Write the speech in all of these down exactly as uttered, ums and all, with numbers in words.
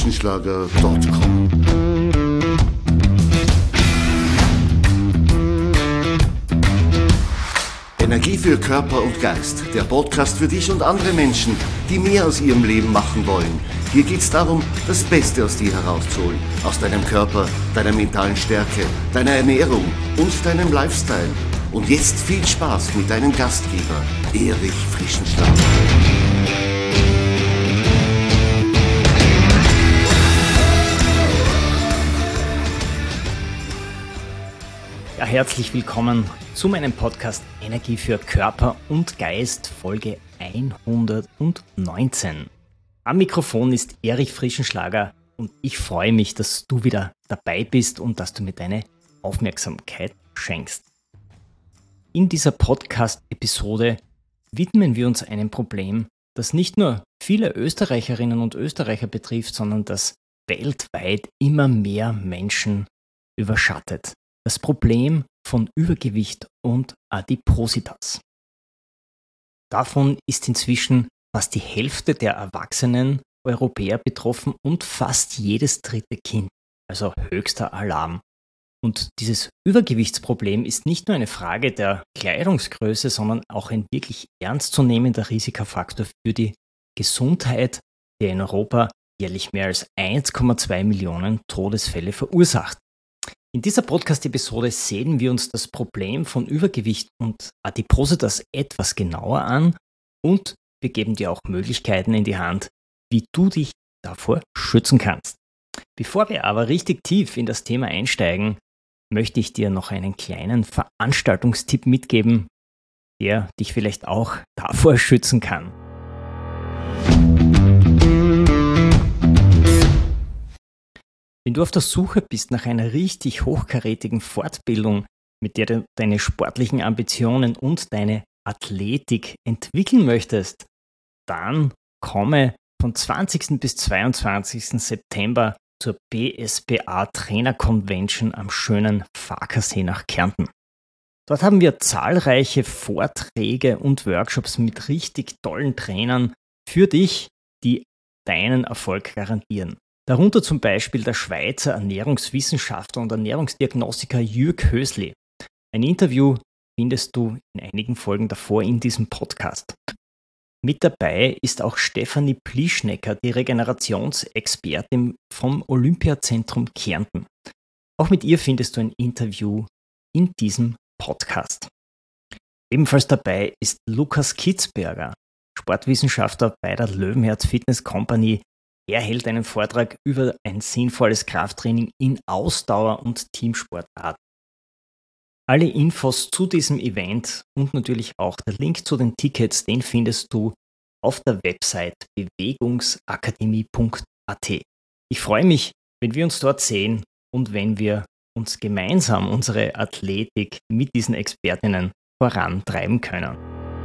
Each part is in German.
frischenschlager punkt com. Energie für Körper und Geist, der Podcast für dich und andere Menschen, die mehr aus ihrem Leben machen wollen. Hier geht es darum, das Beste aus dir herauszuholen, aus deinem Körper, deiner mentalen Stärke, deiner Ernährung und deinem Lifestyle. Und jetzt viel Spaß mit deinem Gastgeber, Erich Frischenschlager. Ja, herzlich willkommen zu meinem Podcast Energie für Körper und Geist, Folge hundertneunzehn. Am Mikrofon ist Erich Frischenschlager und ich freue mich, dass du wieder dabei bist und dass du mir deine Aufmerksamkeit schenkst. In dieser Podcast-Episode widmen wir uns einem Problem, das nicht nur viele Österreicherinnen und Österreicher betrifft, sondern das weltweit immer mehr Menschen überschattet. Das Problem von Übergewicht und Adipositas. Davon ist inzwischen fast die Hälfte der erwachsenen Europäer betroffen und fast jedes dritte Kind, also höchster Alarm. Und dieses Übergewichtsproblem ist nicht nur eine Frage der Kleidungsgröße, sondern auch ein wirklich ernstzunehmender Risikofaktor für die Gesundheit, der in Europa jährlich mehr als eins Komma zwei Millionen Todesfälle verursacht. In dieser Podcast-Episode sehen wir uns das Problem von Übergewicht und Adipositas etwas genauer an und wir geben dir auch Möglichkeiten in die Hand, wie du dich davor schützen kannst. Bevor wir aber richtig tief in das Thema einsteigen, möchte ich dir noch einen kleinen Veranstaltungstipp mitgeben, der dich vielleicht auch davor schützen kann. Wenn du auf der Suche bist nach einer richtig hochkarätigen Fortbildung, mit der du deine sportlichen Ambitionen und deine Athletik entwickeln möchtest, dann komme vom zwanzigsten bis zweiundzwanzigsten September zur B S B A Trainer Convention am schönen Farkasee nach Kärnten. Dort haben wir zahlreiche Vorträge und Workshops mit richtig tollen Trainern für dich, die deinen Erfolg garantieren. Darunter zum Beispiel der Schweizer Ernährungswissenschaftler und Ernährungsdiagnostiker Jürg Hösli. Ein Interview findest du in einigen Folgen davor in diesem Podcast. Mit dabei ist auch Stefanie Plischnecker, die Regenerationsexpertin vom Olympiazentrum Kärnten. Auch mit ihr findest du ein Interview in diesem Podcast. Ebenfalls dabei ist Lukas Kitzberger, Sportwissenschaftler bei der Löwenherz Fitness Company. Er hält einen Vortrag über ein sinnvolles Krafttraining in Ausdauer- und Teamsportarten. Alle Infos zu diesem Event und natürlich auch der Link zu den Tickets, den findest du auf der Website bewegungsakademie punkt a t. Ich freue mich, wenn wir uns dort sehen und wenn wir uns gemeinsam unsere Athletik mit diesen Expertinnen vorantreiben können.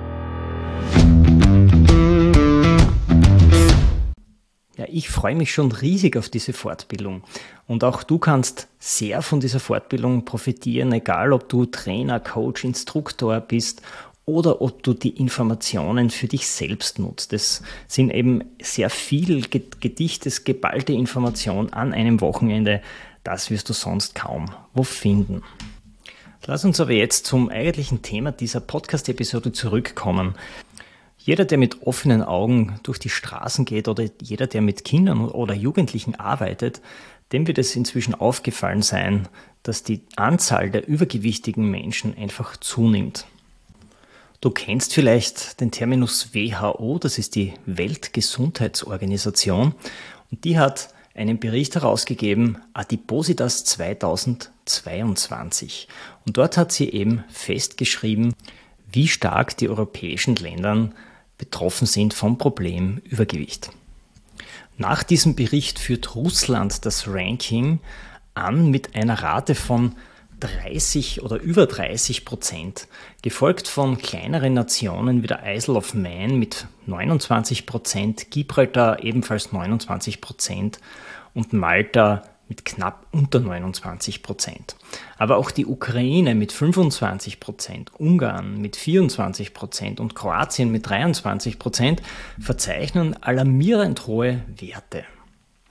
Ja, ich freue mich schon riesig auf diese Fortbildung und auch du kannst sehr von dieser Fortbildung profitieren, egal ob du Trainer, Coach, Instruktor bist oder ob du die Informationen für dich selbst nutzt. Es sind eben sehr viel gedichtes, geballte Information an einem Wochenende, das wirst du sonst kaum wo finden. Lass uns aber jetzt zum eigentlichen Thema dieser Podcast-Episode zurückkommen. Jeder, der mit offenen Augen durch die Straßen geht oder jeder, der mit Kindern oder Jugendlichen arbeitet, dem wird es inzwischen aufgefallen sein, dass die Anzahl der übergewichtigen Menschen einfach zunimmt. Du kennst vielleicht den Terminus W H O, das ist die Weltgesundheitsorganisation, und die hat einen Bericht herausgegeben, Adipositas zweitausendzweiundzwanzig. Und dort hat sie eben festgeschrieben, wie stark die europäischen Länder betroffen sind vom Problem Übergewicht. Nach diesem Bericht führt Russland das Ranking an mit einer Rate von dreißig oder über dreißig Prozent, gefolgt von kleineren Nationen wie der Isle of Man mit neunundzwanzig Prozent, Gibraltar ebenfalls neunundzwanzig Prozent und Malta mit knapp unter neunundzwanzig Prozent. Aber auch die Ukraine mit fünfundzwanzig Prozent, Ungarn mit vierundzwanzig Prozent und Kroatien mit dreiundzwanzig Prozent verzeichnen alarmierend hohe Werte.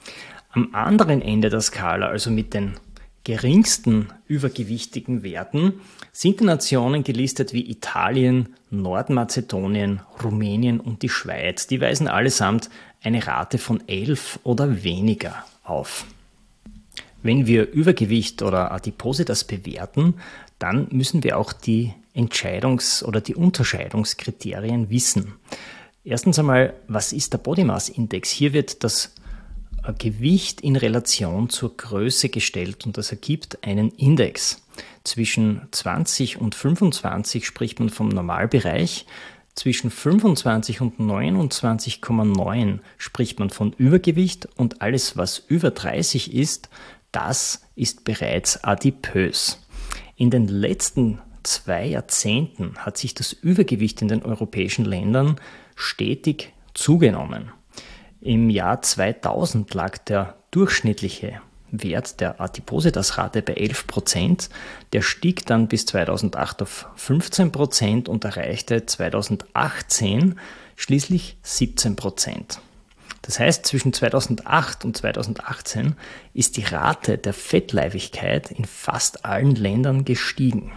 Am anderen Ende der Skala, also mit den geringsten übergewichtigen Werten, sind die Nationen gelistet wie Italien, Nordmazedonien, Rumänien und die Schweiz. Die weisen allesamt eine Rate von elf oder weniger auf. Wenn wir Übergewicht oder Adipositas bewerten, dann müssen wir auch die Entscheidungs- oder die Unterscheidungskriterien wissen. Erstens einmal, was ist der Body Mass Index? Hier wird das Gewicht in Relation zur Größe gestellt und das ergibt einen Index. Zwischen zwanzig und fünfundzwanzig spricht man vom Normalbereich, zwischen fünfundzwanzig und neunundzwanzig Komma neun spricht man von Übergewicht und alles, was über dreißig ist, das ist bereits adipös. In den letzten zwei Jahrzehnten hat sich das Übergewicht in den europäischen Ländern stetig zugenommen. Im Jahr zweitausend lag der durchschnittliche Wert der Adipositas-Rate bei elf Prozent. Der stieg dann bis zweitausendacht auf fünfzehn Prozent und erreichte zweitausendachtzehn schließlich siebzehn Prozent. Das heißt, zwischen zweitausendacht und zweitausendachtzehn ist die Rate der Fettleibigkeit in fast allen Ländern gestiegen.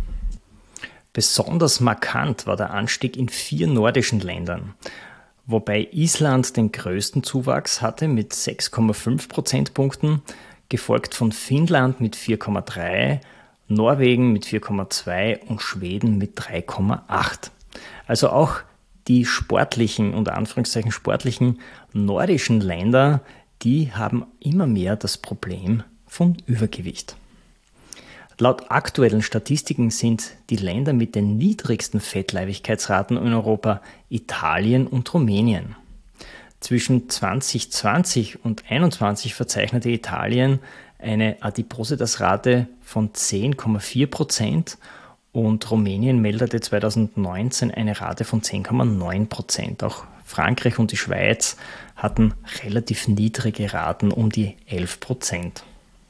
Besonders markant war der Anstieg in vier nordischen Ländern, wobei Island den größten Zuwachs hatte mit sechs Komma fünf Prozentpunkten, gefolgt von Finnland mit vier Komma drei, Norwegen mit vier Komma zwei und Schweden mit drei Komma acht. Also auch die sportlichen, unter Anführungszeichen sportlichen nordischen Länder, die haben immer mehr das Problem von Übergewicht. Laut aktuellen Statistiken sind die Länder mit den niedrigsten Fettleibigkeitsraten in Europa Italien und Rumänien. Zwischen zwanzig zwanzig und einundzwanzig verzeichnete Italien eine Adipositas-Rate von zehn Komma vier Prozent und Rumänien meldete zweitausendneunzehn eine Rate von zehn Komma neun Prozent. Auch Frankreich und die Schweiz hatten relativ niedrige Raten um die elf Prozent.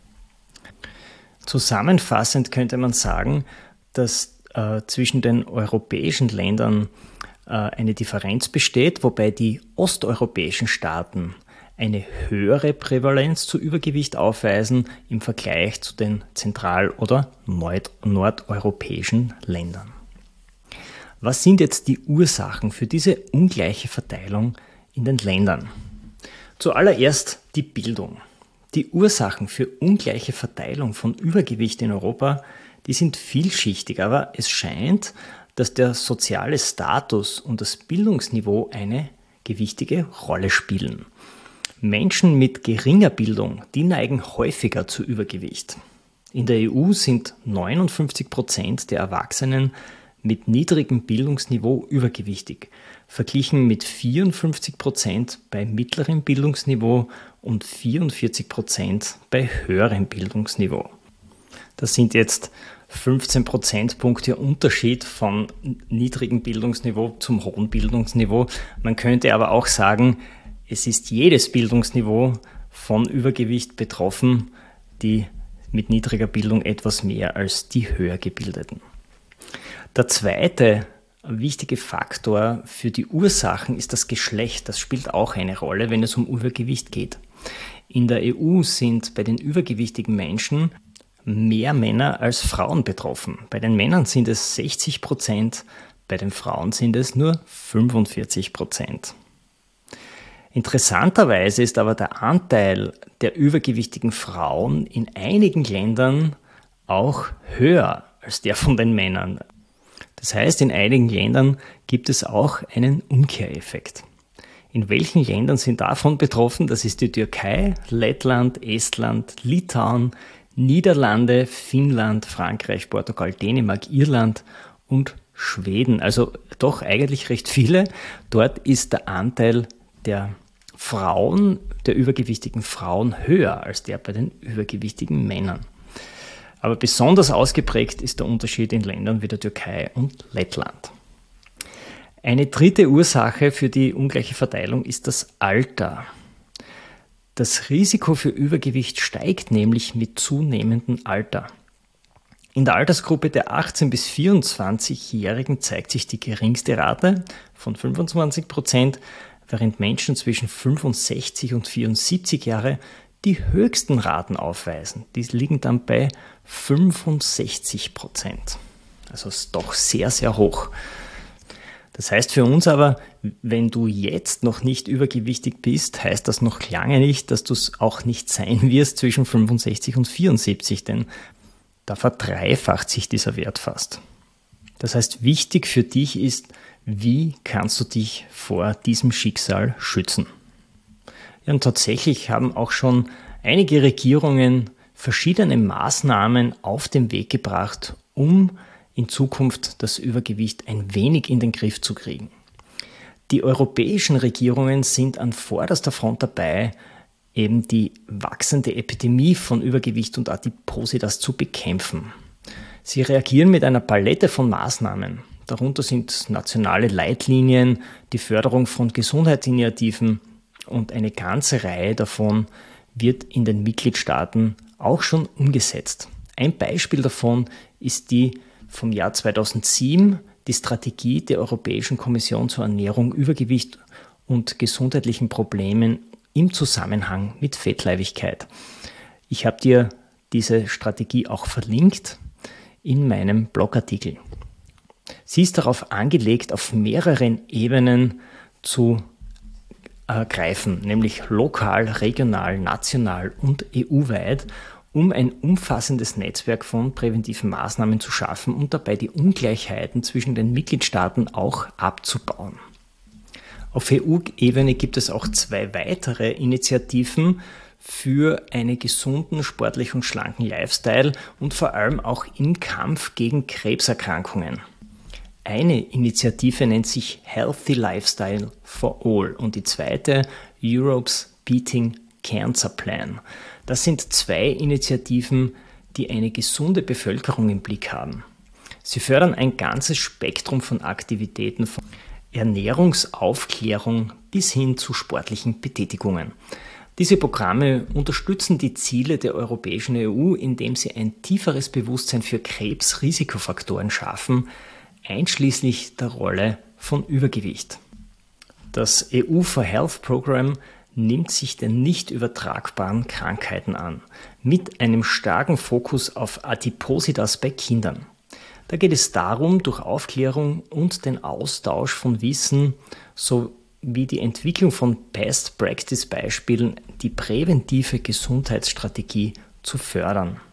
Zusammenfassend könnte man sagen, dass äh, zwischen den europäischen Ländern äh, eine Differenz besteht, wobei die osteuropäischen Staaten eine höhere Prävalenz zu Übergewicht aufweisen im Vergleich zu den zentral- oder nord- nordeuropäischen Ländern. Was sind jetzt die Ursachen für diese ungleiche Verteilung in den Ländern? Zuallererst die Bildung. Die Ursachen für ungleiche Verteilung von Übergewicht in Europa, die sind vielschichtig, aber es scheint, dass der soziale Status und das Bildungsniveau eine gewichtige Rolle spielen. Menschen mit geringer Bildung, die neigen häufiger zu Übergewicht. In der E U sind neunundfünfzig Prozent der Erwachsenen mit niedrigem Bildungsniveau übergewichtig, verglichen mit vierundfünfzig Prozent bei mittlerem Bildungsniveau und vierundvierzig Prozent bei höherem Bildungsniveau. Das sind jetzt fünfzehn Prozentpunkte Unterschied von niedrigem Bildungsniveau zum hohen Bildungsniveau. Man könnte aber auch sagen, es ist jedes Bildungsniveau von Übergewicht betroffen, die mit niedriger Bildung etwas mehr als die höher gebildeten. Der zweite wichtige Faktor für die Ursachen ist das Geschlecht. Das spielt auch eine Rolle, wenn es um Übergewicht geht. In der E U sind bei den übergewichtigen Menschen mehr Männer als Frauen betroffen. Bei den Männern sind es sechzig Prozent, bei den Frauen sind es nur fünfundvierzig Prozent. Interessanterweise ist aber der Anteil der übergewichtigen Frauen in einigen Ländern auch höher als der von den Männern. Das heißt, in einigen Ländern gibt es auch einen Umkehreffekt. In welchen Ländern sind davon betroffen? Das ist die Türkei, Lettland, Estland, Litauen, Niederlande, Finnland, Frankreich, Portugal, Dänemark, Irland und Schweden. Also doch eigentlich recht viele. Dort ist der Anteil der Frauen, der übergewichtigen Frauen höher als der bei den übergewichtigen Männern. Aber besonders ausgeprägt ist der Unterschied in Ländern wie der Türkei und Lettland. Eine dritte Ursache für die ungleiche Verteilung ist das Alter. Das Risiko für Übergewicht steigt nämlich mit zunehmendem Alter. In der Altersgruppe der achtzehn- bis vierundzwanzigjährigen zeigt sich die geringste Rate von fünfundzwanzig Prozent, während Menschen zwischen fünfundsechzig und vierundsiebzig Jahre die höchsten Raten aufweisen. Die liegen dann bei fünfundsechzig Prozent. Also ist doch sehr, sehr hoch. Das heißt für uns aber, wenn du jetzt noch nicht übergewichtig bist, heißt das noch lange nicht, dass du es auch nicht sein wirst zwischen fünfundsechzig und vierundsiebzig, denn da verdreifacht sich dieser Wert fast. Das heißt, wichtig für dich ist, wie kannst du dich vor diesem Schicksal schützen? Ja, und tatsächlich haben auch schon einige Regierungen verschiedene Maßnahmen auf den Weg gebracht, um in Zukunft das Übergewicht ein wenig in den Griff zu kriegen. Die europäischen Regierungen sind an vorderster Front dabei, eben die wachsende Epidemie von Übergewicht und Adipositas zu bekämpfen. Sie reagieren mit einer Palette von Maßnahmen. Darunter sind nationale Leitlinien, die Förderung von Gesundheitsinitiativen und eine ganze Reihe davon wird in den Mitgliedstaaten auch schon umgesetzt. Ein Beispiel davon ist die vom Jahr zweitausendsieben, die Strategie der Europäischen Kommission zur Ernährung, Übergewicht und gesundheitlichen Problemen im Zusammenhang mit Fettleibigkeit. Ich habe dir diese Strategie auch verlinkt in meinem Blogartikel. Sie ist darauf angelegt, auf mehreren Ebenen zu äh, greifen, nämlich lokal, regional, national und E U-weit, um ein umfassendes Netzwerk von präventiven Maßnahmen zu schaffen und dabei die Ungleichheiten zwischen den Mitgliedstaaten auch abzubauen. Auf E U-Ebene gibt es auch zwei weitere Initiativen für einen gesunden, sportlichen und schlanken Lifestyle und vor allem auch im Kampf gegen Krebserkrankungen. Eine Initiative nennt sich Healthy Lifestyle for All und die zweite Europe's Beating Cancer Plan. Das sind zwei Initiativen, die eine gesunde Bevölkerung im Blick haben. Sie fördern ein ganzes Spektrum von Aktivitäten, von Ernährungsaufklärung bis hin zu sportlichen Betätigungen. Diese Programme unterstützen die Ziele der Europäischen E U, indem sie ein tieferes Bewusstsein für Krebsrisikofaktoren schaffen, einschließlich der Rolle von Übergewicht. Das E U for Health Program nimmt sich den nicht übertragbaren Krankheiten an, mit einem starken Fokus auf Adipositas bei Kindern. Da geht es darum, durch Aufklärung und den Austausch von Wissen sowie die Entwicklung von Best-Practice-Beispielen die präventive Gesundheitsstrategie zu fördern.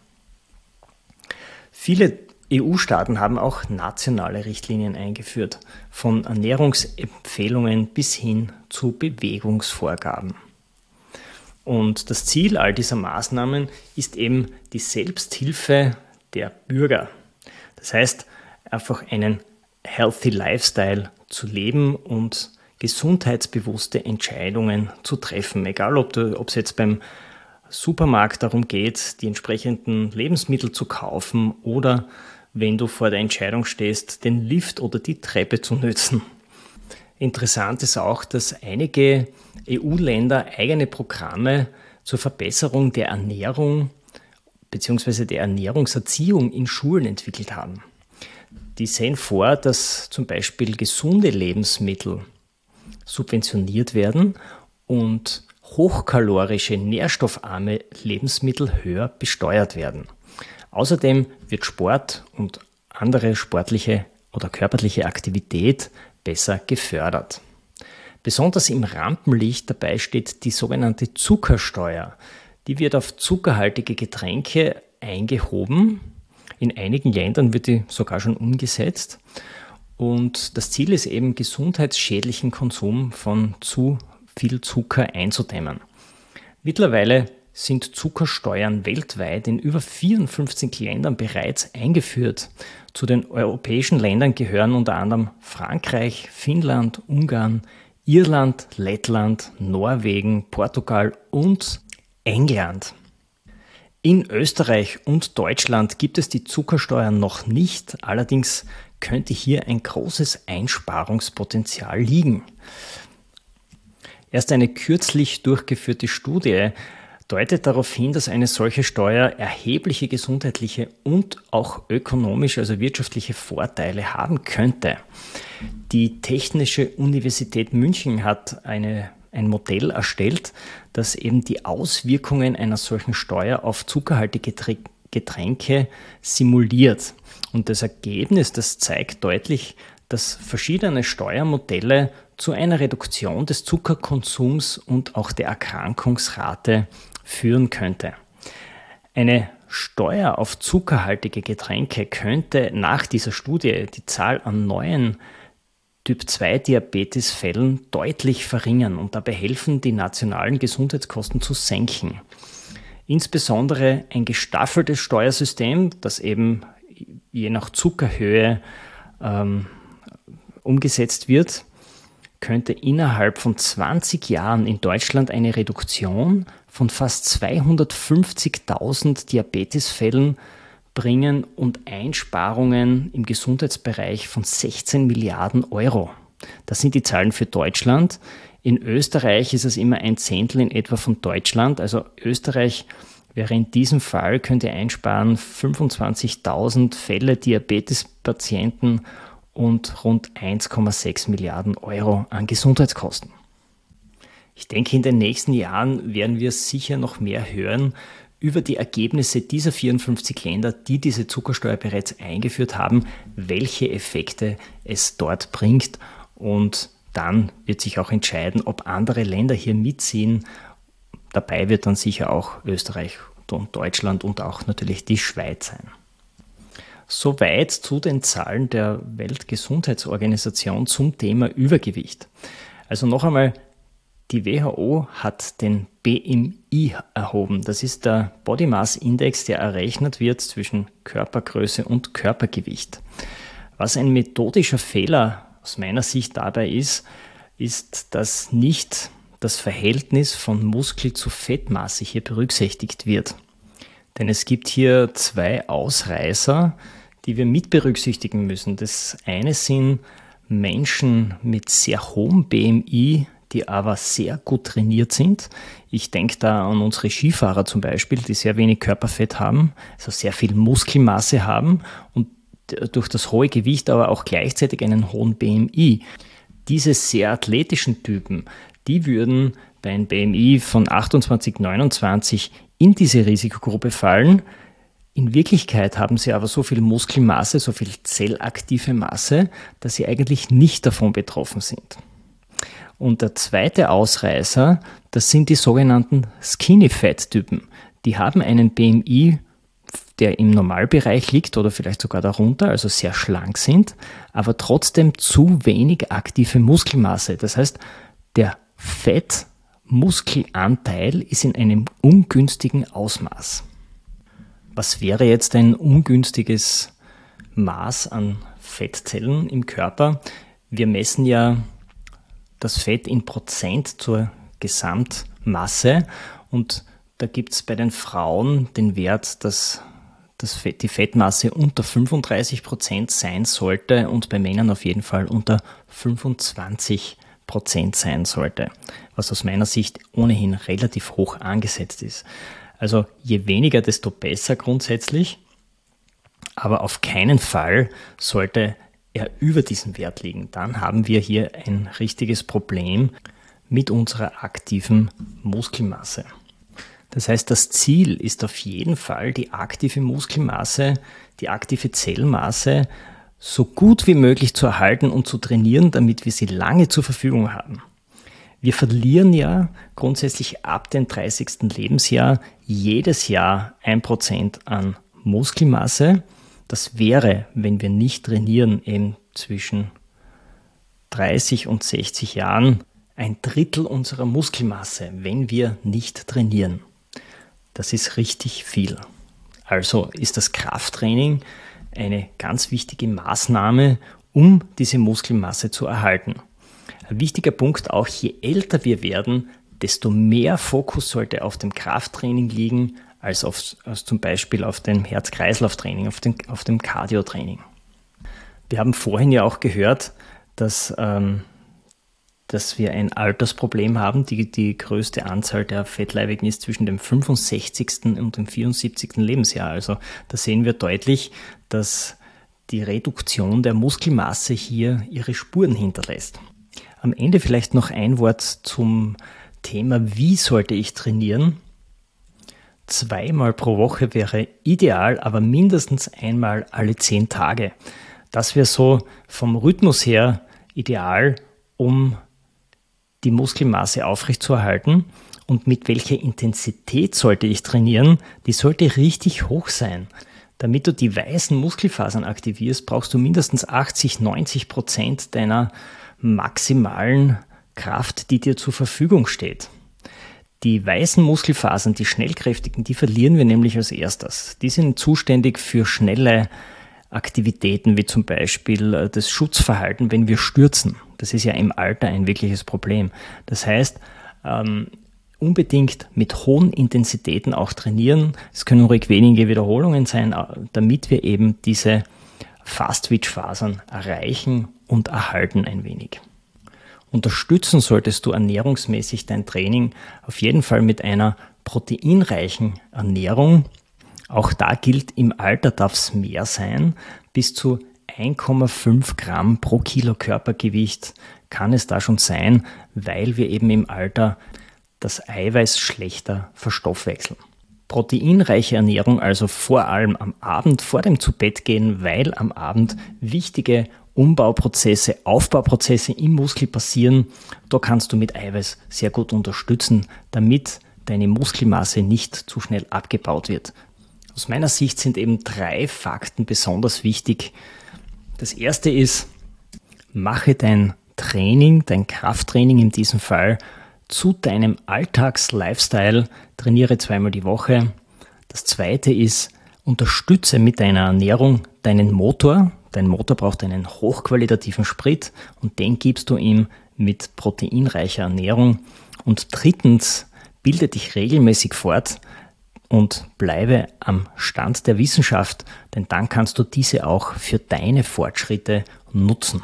Viele E U-Staaten haben auch nationale Richtlinien eingeführt, von Ernährungsempfehlungen bis hin zu Bewegungsvorgaben. Und das Ziel all dieser Maßnahmen ist eben die Selbsthilfe der Bürger. Das heißt, einfach einen healthy Lifestyle zu leben und gesundheitsbewusste Entscheidungen zu treffen. Egal, ob es jetzt beim Supermarkt darum geht, die entsprechenden Lebensmittel zu kaufen oder wenn du vor der Entscheidung stehst, den Lift oder die Treppe zu nutzen. Interessant ist auch, dass einige E U-Länder eigene Programme zur Verbesserung der Ernährung bzw. der Ernährungserziehung in Schulen entwickelt haben. Die sehen vor, dass zum Beispiel gesunde Lebensmittel subventioniert werden und hochkalorische, nährstoffarme Lebensmittel höher besteuert werden. Außerdem wird Sport und andere sportliche oder körperliche Aktivität besser gefördert. Besonders im Rampenlicht dabei steht die sogenannte Zuckersteuer. Die wird auf zuckerhaltige Getränke eingehoben. In einigen Ländern wird die sogar schon umgesetzt. Und das Ziel ist eben, gesundheitsschädlichen Konsum von zu viel Zucker einzudämmen. Mittlerweile sind Zuckersteuern weltweit in über vierundfünfzig Ländern bereits eingeführt. Zu den europäischen Ländern gehören unter anderem Frankreich, Finnland, Ungarn, Irland, Lettland, Norwegen, Portugal und England. In Österreich und Deutschland gibt es die Zuckersteuer noch nicht, allerdings könnte hier ein großes Einsparungspotenzial liegen. Erst eine kürzlich durchgeführte Studie deutet darauf hin, dass eine solche Steuer erhebliche gesundheitliche und auch ökonomische, also wirtschaftliche Vorteile haben könnte. Die Technische Universität München hat eine ein Modell erstellt, das eben die Auswirkungen einer solchen Steuer auf zuckerhaltige Getränke simuliert. Und das Ergebnis, das zeigt deutlich, dass verschiedene Steuermodelle zu einer Reduktion des Zuckerkonsums und auch der Erkrankungsrate führen könnte. Eine Steuer auf zuckerhaltige Getränke könnte nach dieser Studie die Zahl an neuen Typ zwei Diabetesfällen deutlich verringern und dabei helfen, die nationalen Gesundheitskosten zu senken. Insbesondere ein gestaffeltes Steuersystem, das eben je nach Zuckerhöhe ähm, umgesetzt wird, könnte innerhalb von zwanzig Jahren in Deutschland eine Reduktion von fast zweihundertfünfzigtausend Diabetesfällen bringen und Einsparungen im Gesundheitsbereich von sechzehn Milliarden Euro. Das sind die Zahlen für Deutschland. In Österreich ist es immer ein Zehntel in etwa von Deutschland. Also Österreich wäre in diesem Fall, könnte einsparen fünfundzwanzigtausend Fälle Diabetespatienten und rund eins Komma sechs Milliarden Euro an Gesundheitskosten. Ich denke, in den nächsten Jahren werden wir sicher noch mehr hören über die Ergebnisse dieser vierundfünfzig Länder, die diese Zuckersteuer bereits eingeführt haben, welche Effekte es dort bringt. Und dann wird sich auch entscheiden, ob andere Länder hier mitziehen. Dabei wird dann sicher auch Österreich und Deutschland und auch natürlich die Schweiz sein. Soweit zu den Zahlen der Weltgesundheitsorganisation zum Thema Übergewicht. Also noch einmal, die W H O hat den B M I erhoben. Das ist der Body Mass Index, der errechnet wird zwischen Körpergröße und Körpergewicht. Was ein methodischer Fehler aus meiner Sicht dabei ist, ist, dass nicht das Verhältnis von Muskel zu Fettmasse hier berücksichtigt wird. Denn es gibt hier zwei Ausreißer, die wir mit berücksichtigen müssen. Das eine sind Menschen mit sehr hohem B M I, die aber sehr gut trainiert sind. Ich denke da an unsere Skifahrer zum Beispiel, die sehr wenig Körperfett haben, also sehr viel Muskelmasse haben und durch das hohe Gewicht aber auch gleichzeitig einen hohen B M I. Diese sehr athletischen Typen, die würden bei einem B M I von achtundzwanzig, neunundzwanzig in diese Risikogruppe fallen. In Wirklichkeit haben sie aber so viel Muskelmasse, so viel zellaktive Masse, dass sie eigentlich nicht davon betroffen sind. Und der zweite Ausreißer, das sind die sogenannten Skinny-Fat-Typen. Die haben einen B M I, der im Normalbereich liegt oder vielleicht sogar darunter, also sehr schlank sind, aber trotzdem zu wenig aktive Muskelmasse. Das heißt, der Fettmuskelanteil ist in einem ungünstigen Ausmaß. Was wäre jetzt ein ungünstiges Maß an Fettzellen im Körper? Wir messen ja das Fett in Prozent zur Gesamtmasse und da gibt es bei den Frauen den Wert, dass das Fett, die Fettmasse unter fünfunddreißig Prozent sein sollte und bei Männern auf jeden Fall unter fünfundzwanzig Prozent sein sollte, was aus meiner Sicht ohnehin relativ hoch angesetzt ist. Also je weniger, desto besser grundsätzlich, aber auf keinen Fall sollte er über diesen Wert liegen. Dann haben wir hier ein richtiges Problem mit unserer aktiven Muskelmasse. Das heißt, das Ziel ist auf jeden Fall, die aktive Muskelmasse, die aktive Zellmasse so gut wie möglich zu erhalten und zu trainieren, damit wir sie lange zur Verfügung haben. Wir verlieren ja grundsätzlich ab dem dreißigsten Lebensjahr jedes Jahr ein Prozent an Muskelmasse. Das wäre, wenn wir nicht trainieren, eben zwischen dreißig und sechzig Jahren ein Drittel unserer Muskelmasse, wenn wir nicht trainieren. Das ist richtig viel. Also ist das Krafttraining eine ganz wichtige Maßnahme, um diese Muskelmasse zu erhalten. Ein wichtiger Punkt auch, je älter wir werden, desto mehr Fokus sollte auf dem Krafttraining liegen, als, auf, als zum Beispiel auf dem Herz-Kreislauf-Training, auf dem, auf dem Cardio-Training. Wir haben vorhin ja auch gehört, dass, ähm, dass wir ein Altersproblem haben. Die, die größte Anzahl der Fettleibigen ist zwischen dem fünfundsechzigsten und dem vierundsiebzigsten Lebensjahr. Also da sehen wir deutlich, dass die Reduktion der Muskelmasse hier ihre Spuren hinterlässt. Am Ende vielleicht noch ein Wort zum Thema, wie sollte ich trainieren? Zweimal pro Woche wäre ideal, aber mindestens einmal alle zehn Tage. Das wäre so vom Rhythmus her ideal, um die Muskelmasse aufrechtzuerhalten. Und mit welcher Intensität sollte ich trainieren? Die sollte richtig hoch sein. Damit du die weißen Muskelfasern aktivierst, brauchst du mindestens achtzig, neunzig Prozent deiner maximalen Kraft, die dir zur Verfügung steht. Die weißen Muskelfasern, die schnellkräftigen, die verlieren wir nämlich als erstes. Die sind zuständig für schnelle Aktivitäten, wie zum Beispiel das Schutzverhalten, wenn wir stürzen. Das ist ja im Alter ein wirkliches Problem. Das heißt, ähm, unbedingt mit hohen Intensitäten auch trainieren. Es können ruhig wenige Wiederholungen sein, damit wir eben diese Fast-Twitch-Fasern erreichen und erhalten ein wenig. Unterstützen solltest du ernährungsmäßig dein Training auf jeden Fall mit einer proteinreichen Ernährung. Auch da gilt, im Alter darf es mehr sein. Bis zu eins Komma fünf Gramm pro Kilo Körpergewicht kann es da schon sein, weil wir eben im Alter das Eiweiß schlechter verstoffwechseln. Proteinreiche Ernährung also vor allem am Abend vor dem Zubettgehen, weil am Abend wichtige Umbauprozesse, Aufbauprozesse im Muskel passieren. Da kannst du mit Eiweiß sehr gut unterstützen, damit deine Muskelmasse nicht zu schnell abgebaut wird. Aus meiner Sicht sind eben drei Fakten besonders wichtig. Das erste ist, mache dein Training, dein Krafttraining in diesem Fall, zu deinem Alltags-Lifestyle, trainiere zweimal die Woche. Das zweite ist, unterstütze mit deiner Ernährung deinen Motor. Dein Motor braucht einen hochqualitativen Sprit und den gibst du ihm mit proteinreicher Ernährung. Und drittens, bilde dich regelmäßig fort und bleibe am Stand der Wissenschaft, denn dann kannst du diese auch für deine Fortschritte nutzen.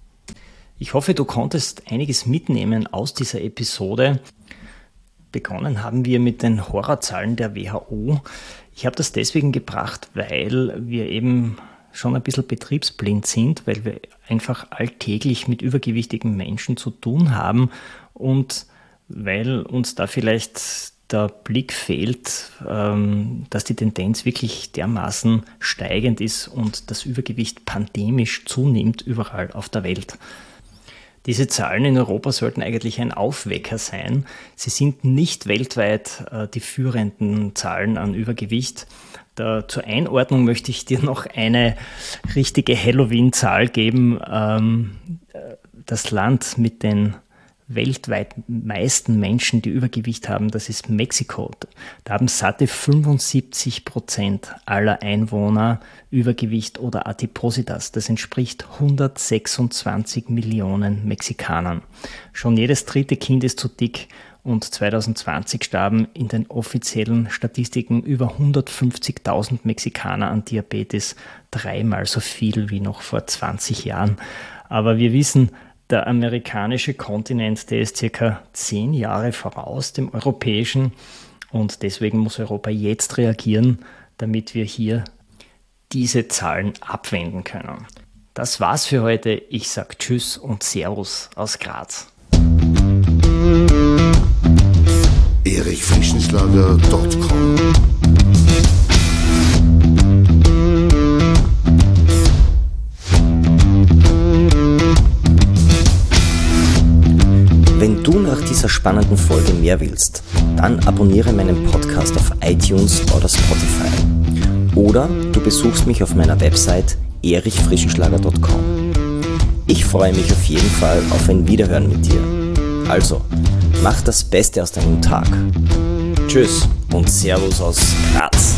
Ich hoffe, du konntest einiges mitnehmen aus dieser Episode. Begonnen haben wir mit den Horrorzahlen der W H O. Ich habe das deswegen gebracht, weil wir eben schon ein bisschen betriebsblind sind, weil wir einfach alltäglich mit übergewichtigen Menschen zu tun haben und weil uns da vielleicht der Blick fehlt, dass die Tendenz wirklich dermaßen steigend ist und das Übergewicht pandemisch zunimmt überall auf der Welt. Diese Zahlen in Europa sollten eigentlich ein Aufwecker sein. Sie sind nicht weltweit äh, die führenden Zahlen an Übergewicht. Da, zur Einordnung möchte ich dir noch eine richtige Halloween-Zahl geben. Ähm, das Land mit den weltweit meisten Menschen, die Übergewicht haben, das ist Mexiko. Da haben satte fünfundsiebzig Prozent aller Einwohner Übergewicht oder Adipositas. Das entspricht hundertsechsundzwanzig Millionen Mexikanern. Schon jedes dritte Kind ist zu dick und zwanzig zwanzig starben in den offiziellen Statistiken über hundertfünfzigtausend Mexikaner an Diabetes, dreimal so viel wie noch vor zwanzig Jahren. Aber wir wissen, der amerikanische Kontinent, der ist circa zehn Jahre voraus dem europäischen und deswegen muss Europa jetzt reagieren, damit wir hier diese Zahlen abwenden können. Das war's für heute. Ich sag Tschüss und Servus aus Graz. erich frischenschlager punkt com Wenn du nach dieser spannenden Folge mehr willst, dann abonniere meinen Podcast auf iTunes oder Spotify. Oder du besuchst mich auf meiner Website erich frischenschlager punkt com. Ich freue mich auf jeden Fall auf ein Wiederhören mit dir. Also, mach das Beste aus deinem Tag. Tschüss und Servus aus Graz.